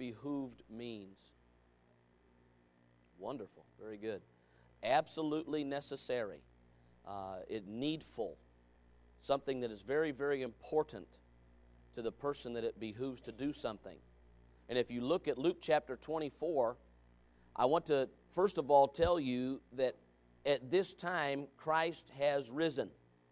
behooved means. Wonderful. Very good. Absolutely necessary. Needful. Something that is very, very important to the person that it behooves to do something. And if you look at Luke chapter 24, I want to first of all tell you that at this time Christ has risen.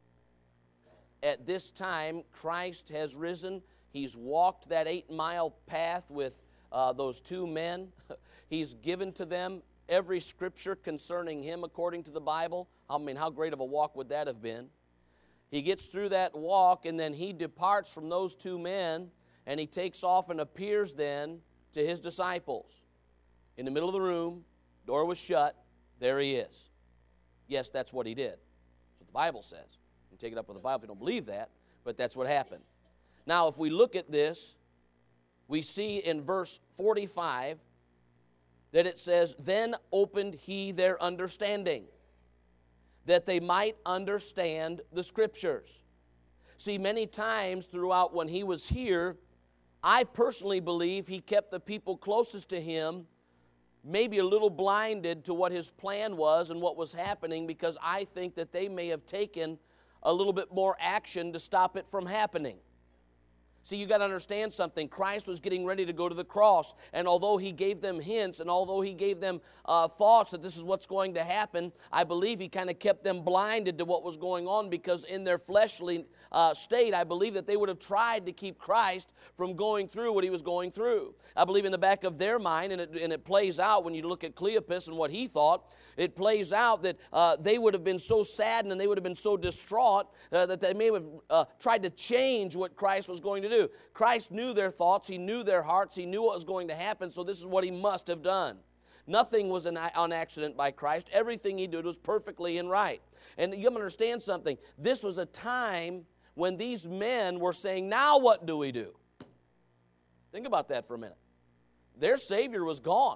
At this time Christ has risen. He's walked that 8-mile path with those two men. He's given to them every scripture concerning him according to the Bible. I mean, how great of a walk would that have been? He gets through that walk, and then he departs from those two men, and he takes off and appears then to his disciples. In the middle of the room, door was shut, there he is. Yes, that's what he did. That's what the Bible says. You can take it up with the Bible if you don't believe that, but that's what happened. Now, if we look at this, we see in verse 45 that it says, "Then opened he their understanding, that they might understand the Scriptures." See, many times throughout when he was here, I personally believe he kept the people closest to him maybe a little blinded to what his plan was and what was happening, because I think that they may have taken a little bit more action to stop it from happening. See, you got to understand something. Christ was getting ready to go to the cross, and although he gave them hints, and although he gave them thoughts that this is what's going to happen, I believe he kind of kept them blinded to what was going on, because in their fleshly state, I believe that they would have tried to keep Christ from going through what he was going through. I believe in the back of their mind, and it plays out when you look at Cleopas and what he thought, it plays out that they would have been so saddened and they would have been so distraught that they may have tried to change what Christ was going to do. Christ knew their thoughts, he knew their hearts, he knew what was going to happen, so this is what he must have done. Nothing was on accident by Christ. Everything he did was perfectly and right. And you understand something. This was a time when these men were saying, now what do we do? Think about that for a minute. Their Savior was gone.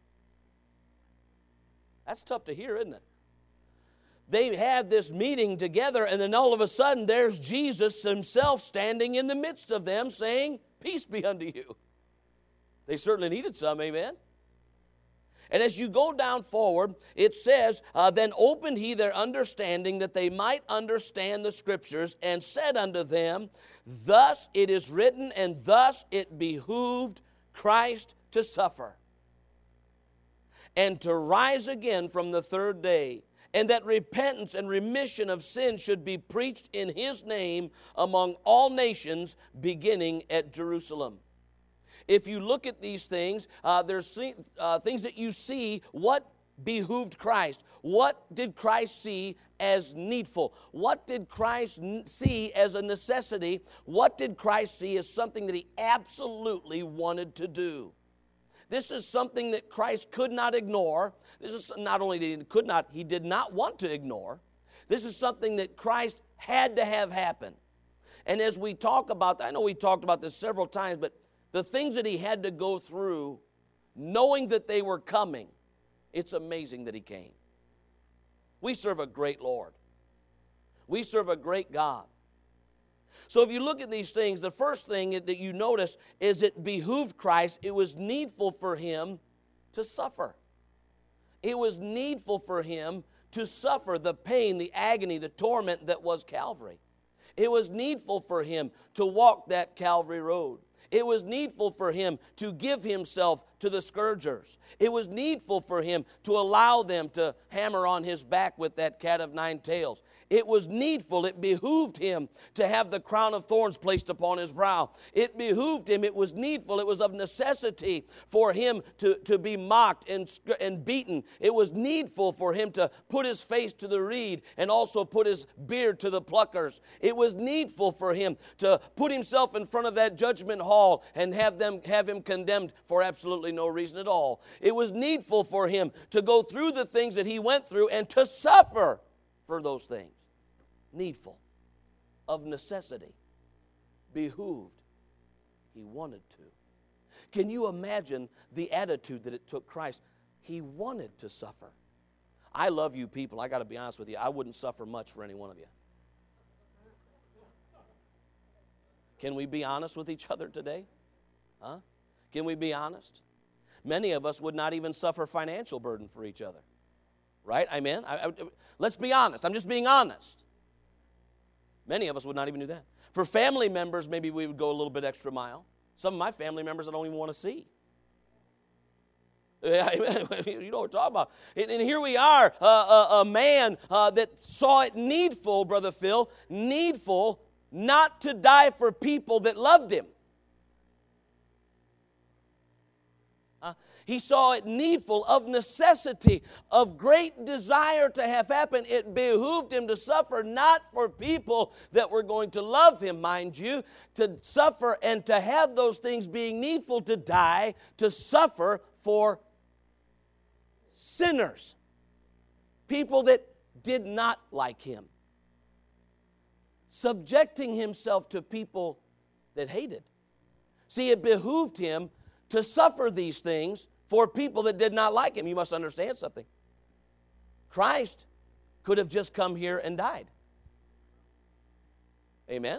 That's tough to hear, isn't it? They had this meeting together, and then all of a sudden there's Jesus himself standing in the midst of them saying, "Peace be unto you." They certainly needed some, amen? And as you go down forward, it says, "Then opened he their understanding that they might understand the Scriptures, and said unto them, Thus it is written, and thus it behooved Christ to suffer, and to rise again from the third day, and that repentance and remission of sin should be preached in his name among all nations, beginning at Jerusalem." If you look at these things, there's things that you see what behooved Christ. What did Christ see as needful? What did Christ see as a necessity? What did Christ see as something that he absolutely wanted to do? This is something that Christ could not ignore. This is not only that he did not want to ignore. This is something that Christ had to have happen. And as we talk about, I know we talked about this several times, but the things that he had to go through, knowing that they were coming, it's amazing that he came. We serve a great Lord. We serve a great God. So if you look at these things, the first thing that you notice is it behooved Christ. It was needful for him to suffer. It was needful for him to suffer the pain, the agony, the torment that was Calvary. It was needful for him to walk that Calvary road. It was needful for him to give himself to the scourgers. It was needful for him to allow them to hammer on his back with that cat of nine tails. It was needful, it behooved him to have the crown of thorns placed upon his brow. It behooved him, it was needful, it was of necessity for him to be mocked and beaten. It was needful for him to put his face to the reed and also put his beard to the pluckers. It was needful for him to put himself in front of that judgment hall and have him condemned for absolutely no reason at all. It was needful for him to go through the things that he went through and to suffer for those things. Needful, of necessity, behooved. He wanted to. Can you imagine the attitude that it took Christ? He wanted to suffer. I love you people. I got to be honest with you. I wouldn't suffer much for any one of you. Can we be honest with each other today? Huh? Can we be honest? Many of us would not even suffer financial burden for each other. Right? Amen? Let's be honest. I'm just being honest. Many of us would not even do that. For family members, maybe we would go a little bit extra mile. Some of my family members I don't even want to see. You know what we're talking about. And here we are, a man that saw it needful, Brother Phil, needful not to die for people that loved him. He saw it needful, of necessity, of great desire to have happen. It behooved him to suffer, not for people that were going to love him, mind you, to suffer and to have those things being needful to die, to suffer for sinners, people that did not like him, subjecting himself to people that hated. See, it behooved him to suffer these things for people that did not like him. You must understand something. Christ could have just come here and died. Amen?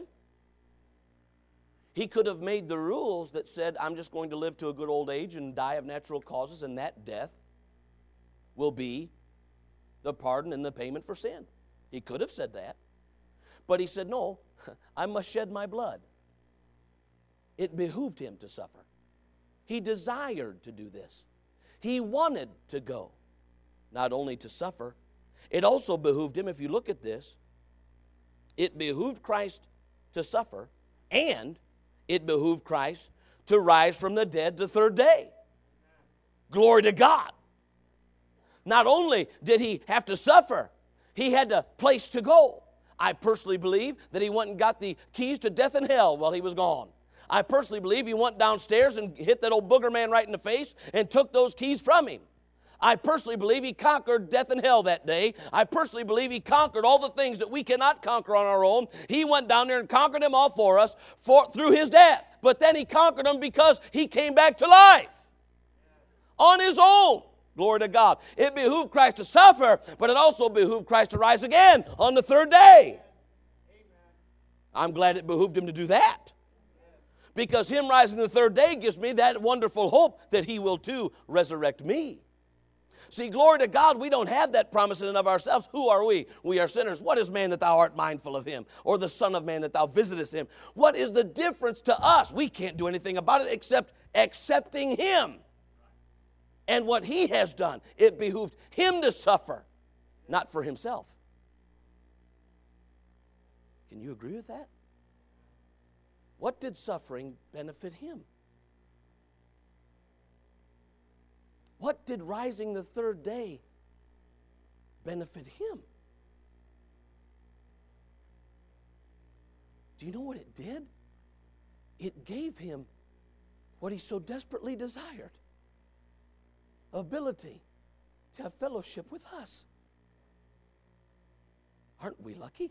He could have made the rules that said, I'm just going to live to a good old age and die of natural causes, and that death will be the pardon and the payment for sin. He could have said that. But he said, no, I must shed my blood. It behooved him to suffer. He desired to do this. He wanted to go, not only to suffer. It also behooved him, if you look at this, it behooved Christ to suffer, and it behooved Christ to rise from the dead the third day. Glory to God. Not only did he have to suffer, he had a place to go. I personally believe that he went and got the keys to death and hell while he was gone. I personally believe he went downstairs and hit that old booger man right in the face and took those keys from him. I personally believe he conquered death and hell that day. I personally believe he conquered all the things that we cannot conquer on our own. He went down there and conquered them all for us through his death. But then he conquered them because he came back to life on his own. Glory to God. It behooved Christ to suffer, but it also behooved Christ to rise again on the third day. I'm glad it behooved him to do that. Because him rising the third day gives me that wonderful hope that he will too resurrect me. See, glory to God, we don't have that promise in and of ourselves. Who are we? We are sinners. What is man that thou art mindful of him? Or the son of man that thou visitest him? What is the difference to us? We can't do anything about it except accepting him and what he has done. It behooved him to suffer, not for himself. Can you agree with that? What did suffering benefit him? What did rising the third day benefit him? Do you know what it did? It gave him what he so desperately desired. Ability to have fellowship with us. Aren't we lucky?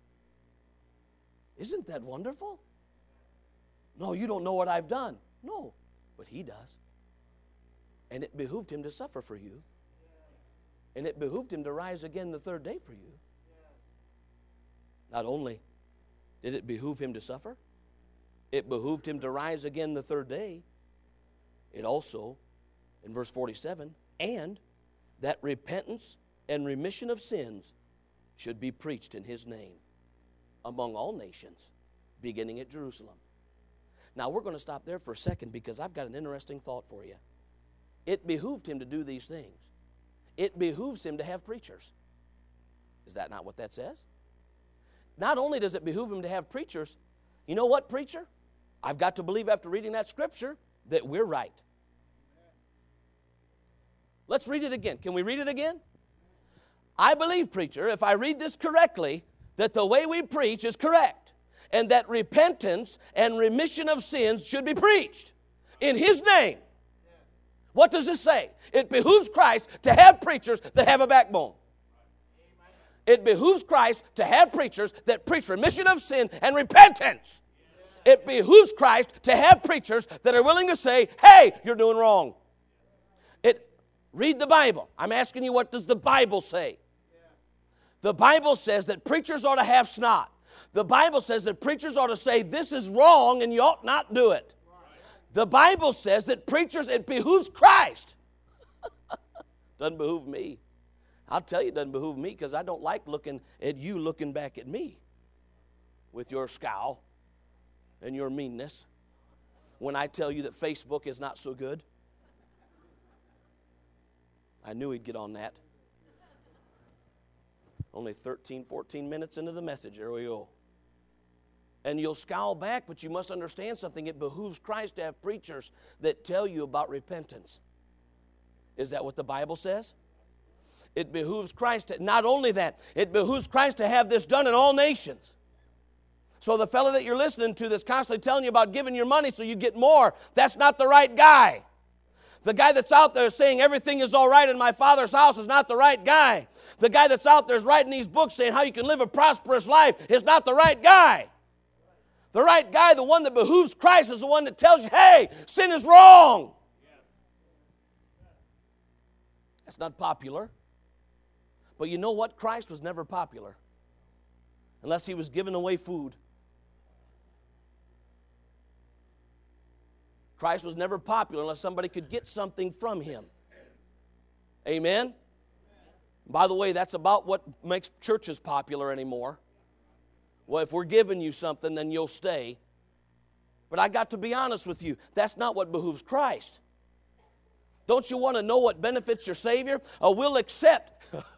Isn't that wonderful? No, you don't know what I've done. No, but he does. And it behooved him to suffer for you. And it behooved him to rise again the third day for you. Not only did it behoove him to suffer, it behooved him to rise again the third day. It also, in verse 47, and that repentance and remission of sins should be preached in his name among all nations, beginning at Jerusalem. Now, we're going to stop there for a second because I've got an interesting thought for you. It behooved him to do these things. It behooves him to have preachers. Is that not what that says? Not only does it behoove him to have preachers, you know what, preacher? I've got to believe after reading that scripture that we're right. Let's read it again. Can we read it again? I believe, preacher, if I read this correctly, that the way we preach is correct, and that repentance and remission of sins should be preached in his name. What does this say? It behooves Christ to have preachers that have a backbone. It behooves Christ to have preachers that preach remission of sin and repentance. It behooves Christ to have preachers that are willing to say, hey, you're doing wrong. Read the Bible. I'm asking you, what does the Bible say? The Bible says that preachers ought to have snot. The Bible says that preachers ought to say, this is wrong and you ought not do it. The Bible says that preachers, it behooves Christ. Doesn't behoove me. I'll tell you it doesn't behoove me because I don't like looking at you looking back at me with your scowl and your meanness when I tell you that Facebook is not so good. I knew he'd get on that. Only 13, 14 minutes into the message, there we go. And you'll scowl back, but you must understand something. It behooves Christ to have preachers that tell you about repentance. Is that what the Bible says? It behooves Christ to, not only that, it behooves Christ to have this done in all nations. So the fellow that you're listening to that's constantly telling you about giving your money so you get more, that's not the right guy. The guy that's out there saying everything is all right in my Father's house is not the right guy. The guy that's out there is writing these books saying how you can live a prosperous life is not the right guy. The right guy, the one that behooves Christ, is the one that tells you, hey, sin is wrong. That's not popular. But you know what? Christ was never popular unless he was giving away food. Christ was never popular unless somebody could get something from him. Amen? By the way, that's about what makes churches popular anymore. Well, if we're giving you something, then you'll stay. But I got to be honest with you, that's not what behooves Christ. Don't you want to know what benefits your Savior? We'll accept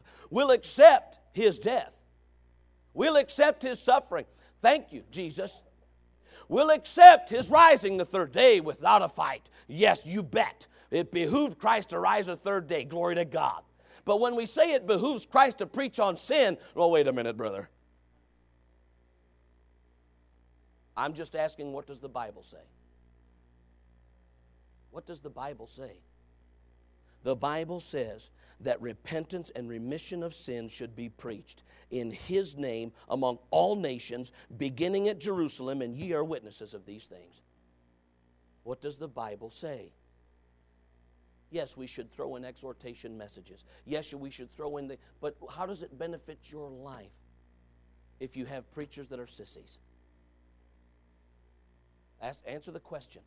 his death. We'll accept his suffering. Thank you, Jesus. We'll accept his rising the third day without a fight. Yes, you bet. It behooved Christ to rise the third day. Glory to God. But when we say it behooves Christ to preach on sin, well, wait a minute, brother. I'm just asking, what does the Bible say? What does the Bible say? The Bible says that repentance and remission of sins should be preached in his name among all nations, beginning at Jerusalem, and ye are witnesses of these things. What does the Bible say? Yes, we should throw in exhortation messages. Yes, we should throw in but how does it benefit your life if you have preachers that are sissies? Answer the question.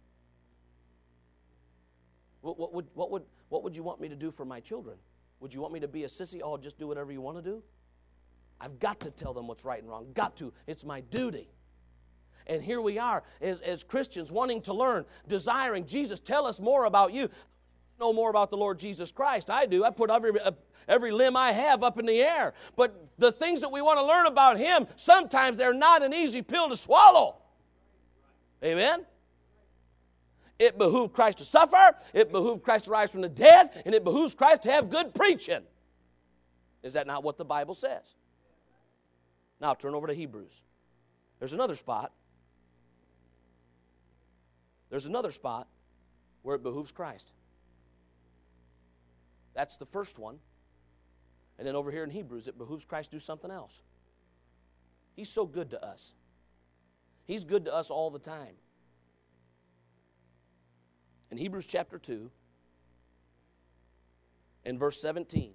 What would you want me to do for my children? Would you want me to be a sissy? Oh, just do whatever you want to do? I've got to tell them what's right and wrong. Got to. It's my duty. And here we are as Christians wanting to learn, desiring, Jesus, tell us more about you. I know more about the Lord Jesus Christ. I do. I put every limb I have up in the air. But the things that we want to learn about him, sometimes they're not an easy pill to swallow. Amen? It behooved Christ to suffer, it behooved Christ to rise from the dead, and it behooves Christ to have good preaching. Is that not what the Bible says? Now turn over to Hebrews. There's another spot. There's another spot where it behooves Christ. That's the first one. And then over here in Hebrews, it behooves Christ to do something else. He's so good to us. He's good to us all the time. In Hebrews chapter 2, in verse 17,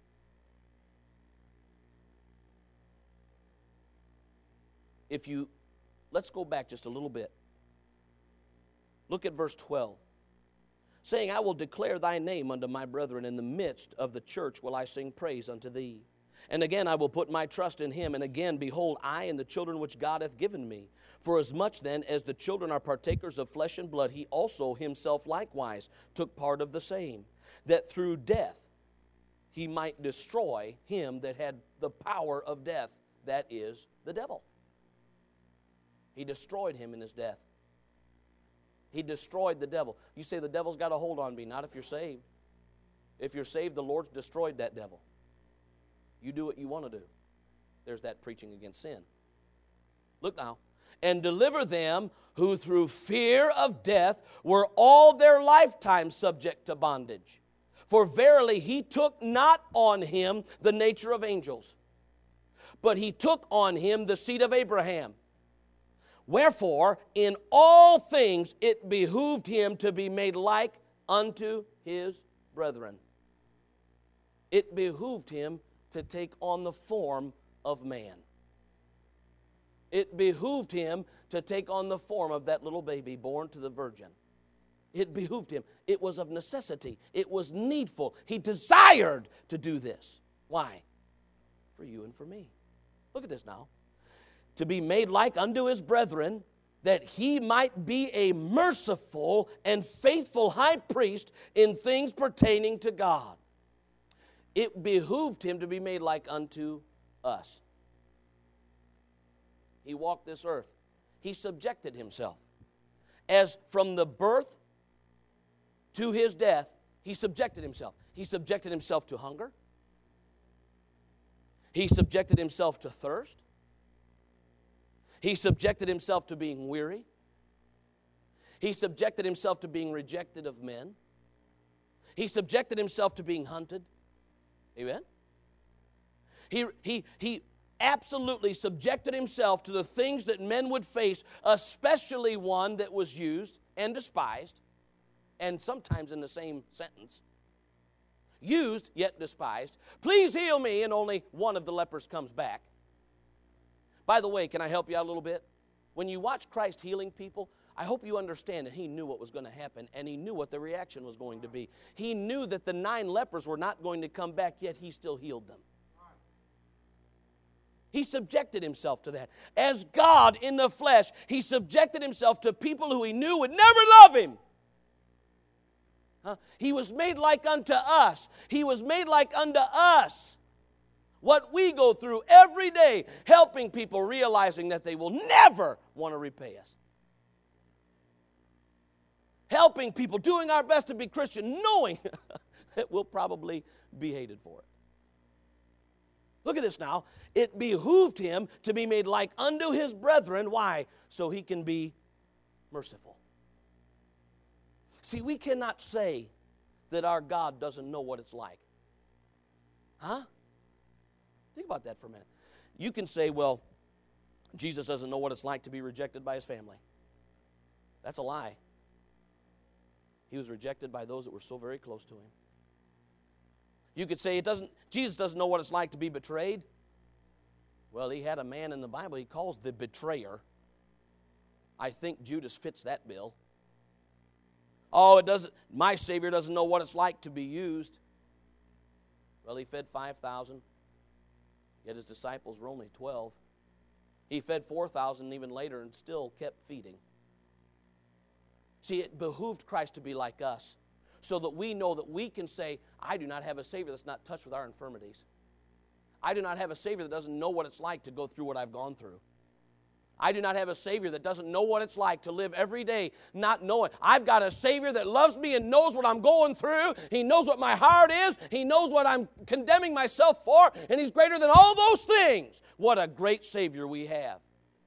let's go back just a little bit. Look at verse 12. Saying, I will declare thy name unto my brethren, in the midst of the church will I sing praise unto thee. And again I will put my trust in him, and again, behold, I and the children which God hath given me. For as much then as the children are partakers of flesh and blood, he also himself likewise took part of the same, that through death he might destroy him that had the power of death, that is, the devil. He destroyed him in his death. He destroyed the devil. You say the devil's got a hold on me. Not if you're saved. If you're saved, the Lord's destroyed that devil. You do what you want to do. There's that preaching against sin. Look now. And deliver them who through fear of death were all their lifetime subject to bondage. For verily he took not on him the nature of angels, but he took on him the seed of Abraham. Wherefore, in all things it behooved him to be made like unto his brethren. It behooved him to take on the form of man. It behooved him to take on the form of that little baby born to the virgin. It behooved him. It was of necessity. It was needful. He desired to do this. Why? For you and for me. Look at this now. To be made like unto his brethren, that he might be a merciful and faithful high priest in things pertaining to God. It behooved him to be made like unto us. He walked this earth. He subjected himself. As from the birth to his death, he subjected himself. He subjected himself to hunger. He subjected himself to thirst. He subjected himself to being weary. He subjected himself to being rejected of men. He subjected himself to being hunted. Amen? He absolutely subjected himself to the things that men would face, especially one that was used and despised, and sometimes in the same sentence. Used, yet despised. Please heal me, and only one of the lepers comes back. By the way, can I help you out a little bit? When you watch Christ healing people, I hope you understand that he knew what was going to happen, and he knew what the reaction was going to be. He knew that the 9 lepers were not going to come back, yet he still healed them. He subjected himself to that. As God in the flesh, he subjected himself to people who he knew would never love him. He was made like unto us. He was made like unto us. What we go through every day, helping people realizing that they will never want to repay us. Helping people, doing our best to be Christian, knowing that we'll probably be hated for it. Look at this now. It behooved him to be made like unto his brethren. Why? So he can be merciful. See, we cannot say that our God doesn't know what it's like. Huh? Think about that for a minute. You can say, well, Jesus doesn't know what it's like to be rejected by his family. That's a lie. He was rejected by those that were so very close to him. You could say Jesus doesn't know what it's like to be betrayed. Well, he had a man in the Bible he calls the betrayer. I think Judas fits that bill. Oh, my Savior doesn't know what it's like to be used. Well, he fed 5,000, yet his disciples were only 12. He fed 4,000 even later and still kept feeding. See, it behooved Christ to be like us so that we know that we can say, I do not have a Savior that's not touched with our infirmities. I do not have a Savior that doesn't know what it's like to go through what I've gone through. I do not have a Savior that doesn't know what it's like to live every day not knowing. I've got a Savior that loves me and knows what I'm going through. He knows what my heart is. He knows what I'm condemning myself for, and He's greater than all those things. What a great Savior we have.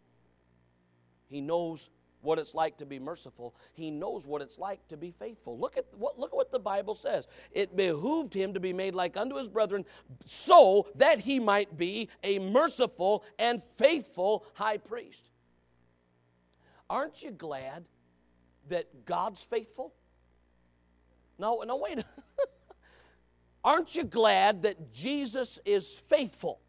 He knows what it's like to be merciful. He knows what it's like to be faithful. Look at what the Bible says. It behooved him to be made like unto his brethren so that he might be a merciful and faithful high priest. Aren't you glad that God's faithful? No, wait. Aren't you glad that Jesus is faithful?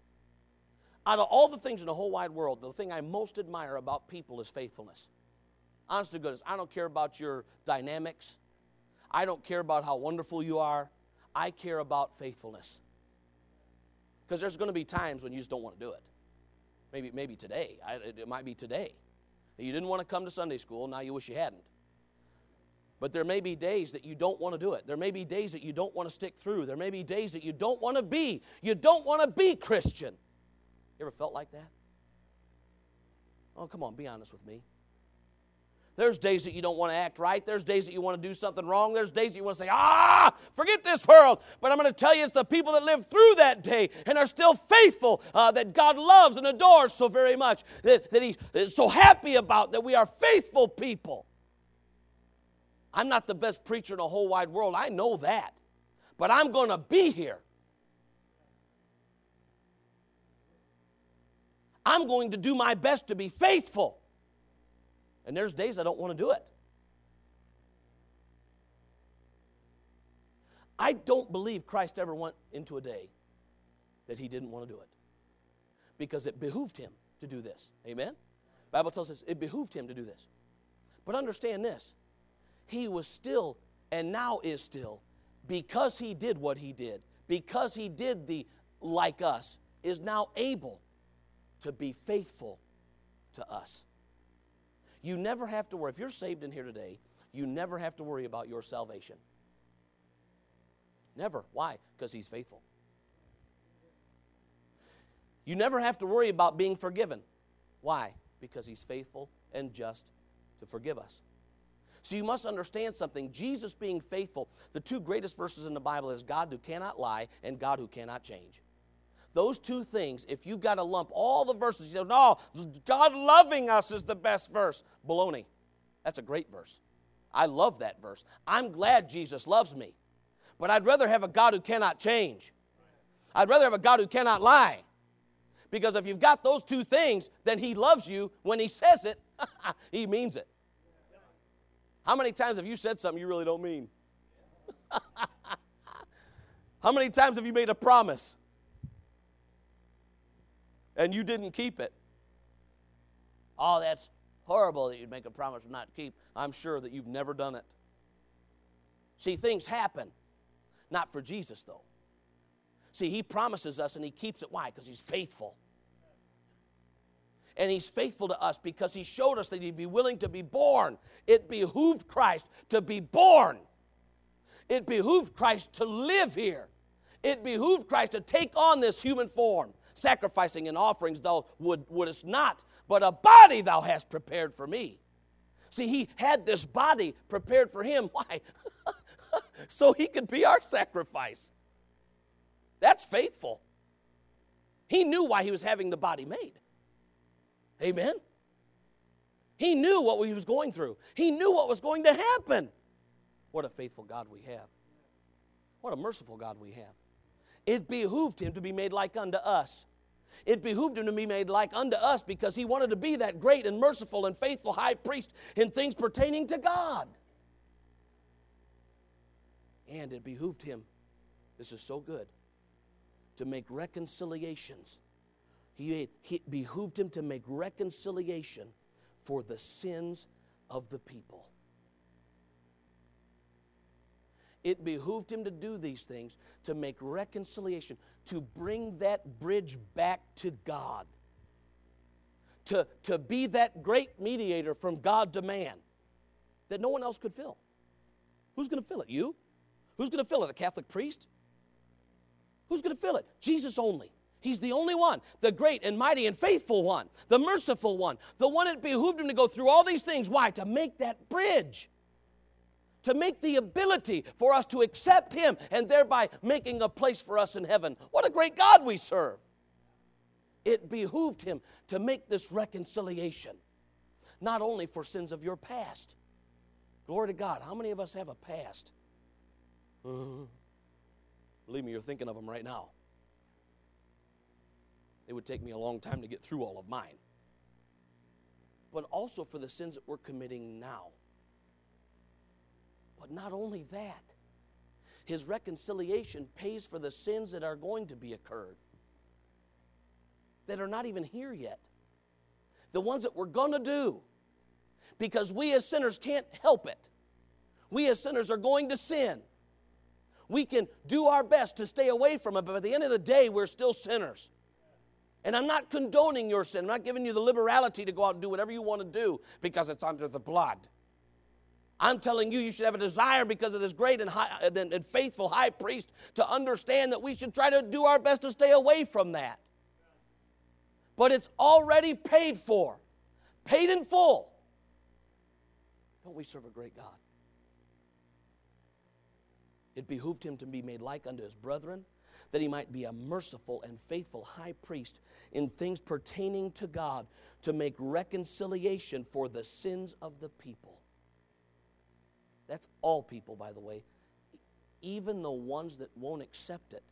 Out of all the things in the whole wide world, the thing I most admire about people is faithfulness. Honest to goodness, I don't care about your dynamics. I don't care about how wonderful you are. I care about faithfulness. Because there's going to be times when you just don't want to do it. Maybe today. It might be today. You didn't want to come to Sunday school, now you wish you hadn't. But there may be days that you don't want to do it. There may be days that you don't want to stick through. There may be days that you don't want to be. You don't want to be Christian. You ever felt like that? Oh, come on, be honest with me. There's days that you don't want to act right. There's days that you want to do something wrong. There's days that you want to say, forget this world. But I'm going to tell you, it's the people that live through that day and are still faithful that God loves and adores so very much, that He is so happy about, that we are faithful people. I'm not the best preacher in the whole wide world. I know that. But I'm going to be here. I'm going to do my best to be faithful. And there's days I don't want to do it. I don't believe Christ ever went into a day that He didn't want to do it. Because it behooved Him to do this. Amen? The Bible tells us it behooved Him to do this. But understand this. He was still and now is still, because he did what he did, because he did the like us, is now able to be faithful to us. You never have to worry. If you're saved in here today, you never have to worry about your salvation. Never. Why? Because he's faithful. You never have to worry about being forgiven. Why? Because he's faithful and just to forgive us. So you must understand something. Jesus being faithful, the two greatest verses in the Bible is God who cannot lie and God who cannot change. Those two things, if you've got to lump all the verses, you say, no, God loving us is the best verse. Baloney. That's a great verse. I love that verse. I'm glad Jesus loves me. But I'd rather have a God who cannot change. I'd rather have a God who cannot lie. Because if you've got those two things, then he loves you. When he says it, he means it. How many times have you said something you really don't mean? How many times have you made a promise and you didn't keep it? Oh, that's horrible that you'd make a promise and not keep. I'm sure that you've never done it. See, things happen. Not for Jesus, though. See, he promises us and he keeps it. Why? Because he's faithful. And he's faithful to us because he showed us that he'd be willing to be born. It behooved Christ to be born. It behooved Christ to live here. It behooved Christ to take on this human form. Sacrificing and offerings thou wouldest not, but a body thou hast prepared for me. See, he had this body prepared for him. Why? So he could be our sacrifice. That's faithful. He knew why he was having the body made. Amen? He knew what he was going through. He knew what was going to happen. What a faithful God we have. What a merciful God we have. It behooved him to be made like unto us. It behooved him to be made like unto us because he wanted to be that great and merciful and faithful high priest in things pertaining to God. And it behooved him, this is so good, to make reconciliations. It behooved him to make reconciliation for the sins of the people. It behooved him to do these things, to make reconciliation, to bring that bridge back to God, to be that great mediator from God to man that no one else could fill. Who's going to fill it? You? Who's going to fill it? A Catholic priest? Who's going to fill it? Jesus only. He's the only one, the great and mighty and faithful one, the merciful one, the one that behooved him to go through all these things. Why? To make that bridge, to make the ability for us to accept him and thereby making a place for us in heaven. What a great God we serve. It behooved him to make this reconciliation, not only for sins of your past. Glory to God. How many of us have a past? Believe me, you're thinking of them right now. It would take me a long time to get through all of mine. But also for the sins that we're committing now. But not only that, his reconciliation pays for the sins that are going to be occurred, that are not even here yet. The ones that we're going to do. Because we as sinners can't help it. We as sinners are going to sin. We can do our best to stay away from it, but at the end of the day, we're still sinners. And I'm not condoning your sin. I'm not giving you the liberality to go out and do whatever you want to do because it's under the blood. I'm telling you, you should have a desire because of this great and faithful high priest to understand that we should try to do our best to stay away from that. But it's already paid for. Paid in full. Don't we serve a great God? It behooved him to be made like unto his brethren, that he might be a merciful and faithful high priest in things pertaining to God, to make reconciliation for the sins of the people. That's all people, by the way, even the ones that won't accept it.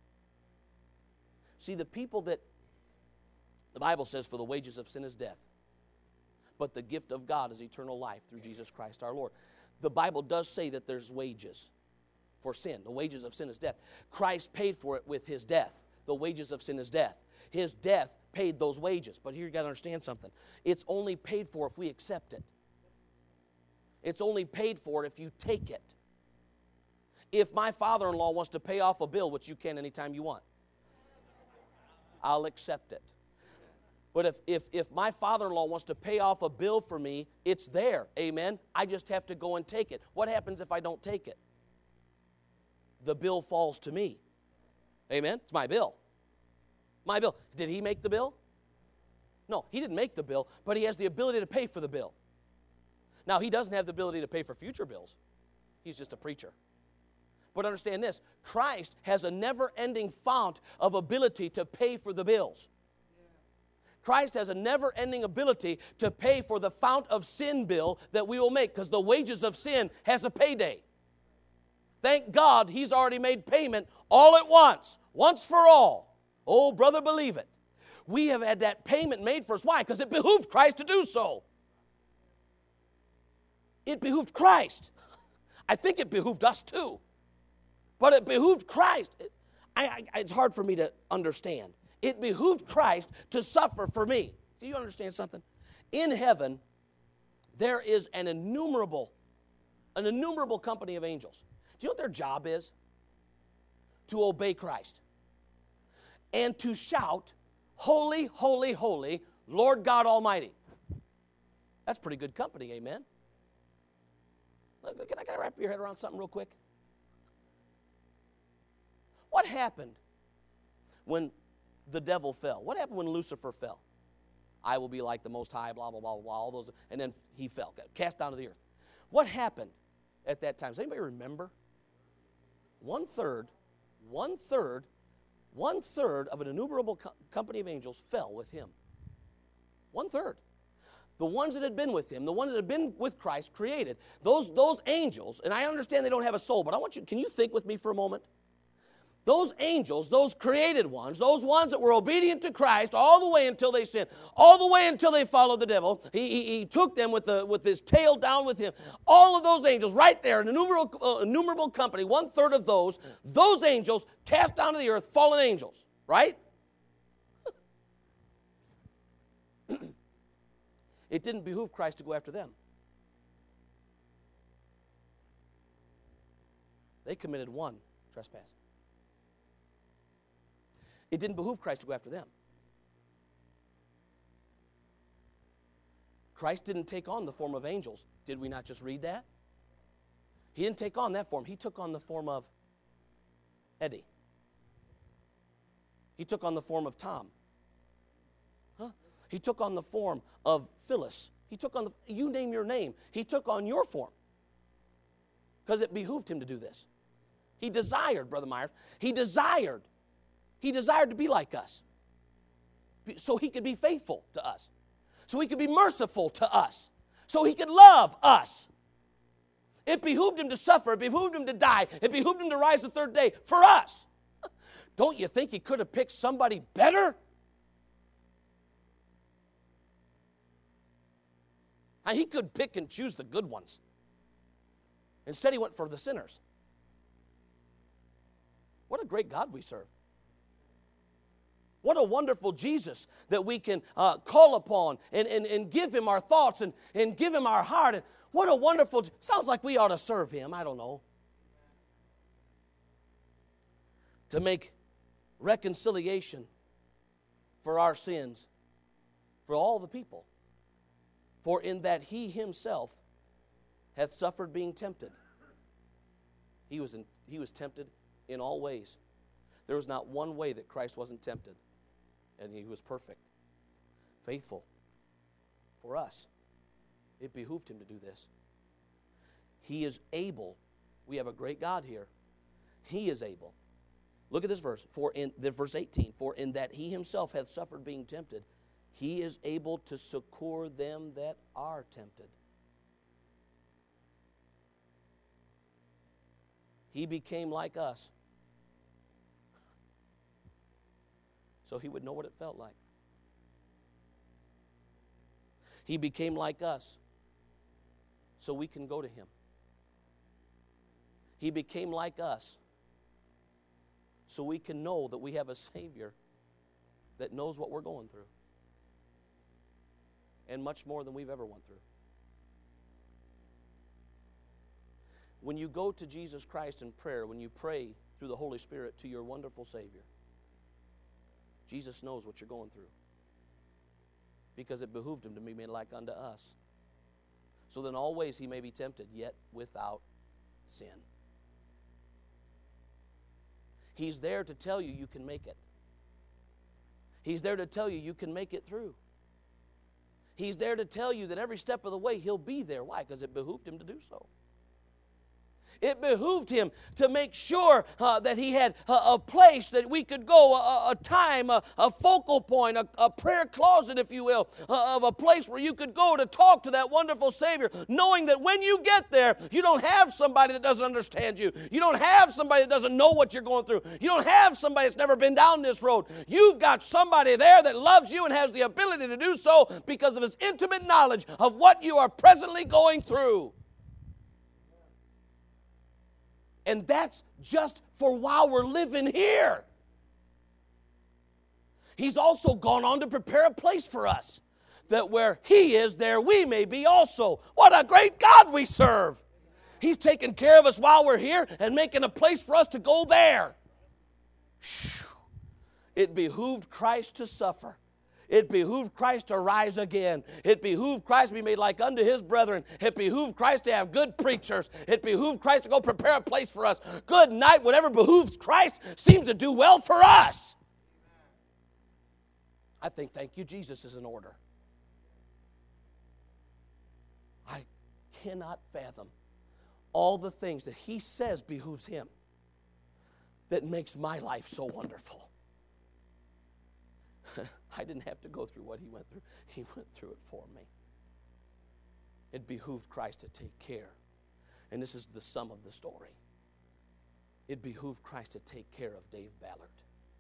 See, the people that, the Bible says, for the wages of sin is death, but the gift of God is eternal life through Jesus Christ our Lord. The Bible does say that there's wages for sin. The wages of sin is death. Christ paid for it with his death. The wages of sin is death. His death paid those wages. But here you got to understand something. It's only paid for if we accept it. It's only paid for if you take it. If my father-in-law wants to pay off a bill, which you can anytime you want, I'll accept it. But if my father-in-law wants to pay off a bill for me, it's there, amen? I just have to go and take it. What happens if I don't take it? The bill falls to me. Amen? It's my bill. My bill. Did he make the bill? No, he didn't make the bill, but he has the ability to pay for the bill. Now, he doesn't have the ability to pay for future bills. He's just a preacher. But understand this, Christ has a never-ending fount of ability to pay for the bills. Christ has a never-ending ability to pay for the fount of sin bill that we will make, because the wages of sin has a payday. Thank God he's already made payment all at once for all. Oh, brother, believe it. We have had that payment made for us. Why? Because it behooved Christ to do so. It behooved Christ. I think it behooved us too. But it behooved Christ. It's hard for me to understand. It behooved Christ to suffer for me. Do you understand something? In heaven, there is an innumerable company of angels. Do you know what their job is? To obey Christ. And to shout, "Holy, holy, holy, Lord God Almighty." That's pretty good company, amen? Can I wrap your head around something real quick? What happened when the devil fell? What happened when Lucifer fell? I will be like the Most High, blah, blah, blah, blah, all those, and then he fell, got cast down to the earth. What happened at that time? Does anybody remember? One third of an innumerable company of angels fell with him. 1/3. The ones that had been with him, the ones that had been with Christ, created. Those angels, and I understand they don't have a soul, but can you think with me for a moment? Those angels, those created ones, those ones that were obedient to Christ all the way until they sinned, all the way until they followed the devil. He took them with his tail down with him. All of those angels right there, an innumerable company, 1/3 of those angels cast down to the earth, fallen angels, right? It didn't behoove Christ to go after them. They committed one trespass. It didn't behoove Christ to go after them. Christ didn't take on the form of angels. Did we not just read that? He didn't take on that form. He took on the form of Eddie. He took on the form of Tom. He took on the form of Phyllis. He took on you name your name. He took on your form. Because it behooved him to do this. He desired, Brother Myers, he desired to be like us. So he could be faithful to us. So he could be merciful to us. So he could love us. It behooved him to suffer. It behooved him to die. It behooved him to rise the third day for us. Don't you think he could have picked somebody better? And he could pick and choose the good ones. Instead, he went for the sinners. What a great God we serve. What a wonderful Jesus that we can call upon and give him our thoughts and give him our heart. And what a wonderful, sounds like we ought to serve him, I don't know. To make reconciliation for our sins, for all the people. For in that he himself hath suffered being tempted. He was tempted in all ways. There was not one way that Christ wasn't tempted. And he was perfect, faithful for us. It behooved him to do this. He is able. We have a great God here. He is able. Look at this verse. Verse 18. For in that he himself hath suffered being tempted, he is able to succor them that are tempted. He became like us, so he would know what it felt like. He became like us, so we can go to him. He became like us, so we can know that we have a Savior that knows what we're going through. And much more than we've ever went through. When you go to Jesus Christ in prayer, when you pray through the Holy Spirit to your wonderful Savior, Jesus knows what you're going through, because it behooved him to be made like unto us. So then always he may be tempted, yet without sin. He's there to tell you you can make it. He's there to tell you you can make it through. He's there to tell you that every step of the way he'll be there. Why? Because it behooved him to do so. It behooved him to make sure that he had a place that we could go, a time, a focal point, a prayer closet, if you will, of a place where you could go to talk to that wonderful Savior, knowing that when you get there, you don't have somebody that doesn't understand you. You don't have somebody that doesn't know what you're going through. You don't have somebody that's never been down this road. You've got somebody there that loves you and has the ability to do so because of his intimate knowledge of what you are presently going through. And that's just for while we're living here. He's also gone on to prepare a place for us, that where he is, there we may be also. What a great God we serve. He's taking care of us while we're here and making a place for us to go there. It behooved Christ to suffer. It behooved Christ to rise again. It behooved Christ to be made like unto his brethren. It behooved Christ to have good preachers. It behooved Christ to go prepare a place for us. Good night, whatever behooves Christ seems to do well for us. I think thank you, Jesus, is in order. I cannot fathom all the things that he says behooves him that makes my life so wonderful. I didn't have to go through what he went through. He went through it for me. It behooved Christ to take care. And this is the sum of the story. It behooved Christ to take care of Dave Ballard.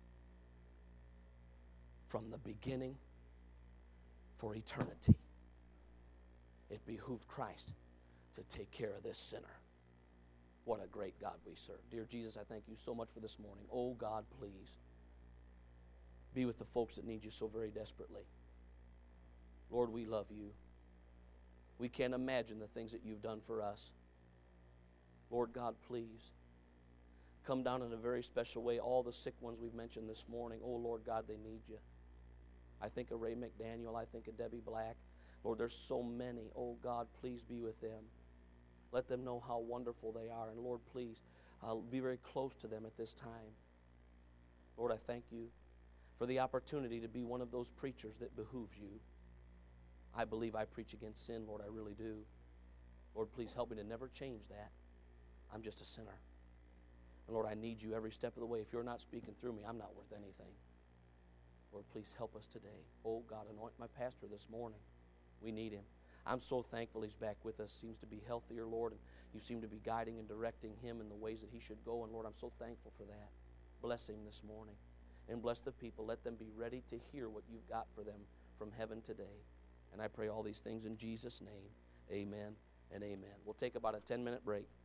From the beginning for eternity. It behooved Christ to take care of this sinner. What a great God we serve. Dear Jesus, I thank you so much for this morning. Oh God, please be with the folks that need you so very desperately. Lord, we love you. We can't imagine the things that you've done for us. Lord God, please come down in a very special way. All the sick ones we've mentioned this morning, oh Lord God, they need you. I think of Ray McDaniel. I think of Debbie Black. Lord, there's so many. Oh God, please be with them. Let them know how wonderful they are. And Lord, please be very close to them at this time. Lord, I thank you for the opportunity to be one of those preachers that behooves you. I believe I preach against sin, Lord, I really do. Lord, please help me to never change that. I'm just a sinner. And Lord, I need you every step of the way. If you're not speaking through me, I'm not worth anything. Lord, please help us today. Oh, God, anoint my pastor this morning. We need him. I'm so thankful he's back with us. Seems to be healthier, Lord, and you seem to be guiding and directing him in the ways that he should go. And Lord, I'm so thankful for that. Bless him this morning. And bless the people. Let them be ready to hear what you've got for them from heaven today. And I pray all these things in Jesus' name. Amen and amen. We'll take about a 10-minute break.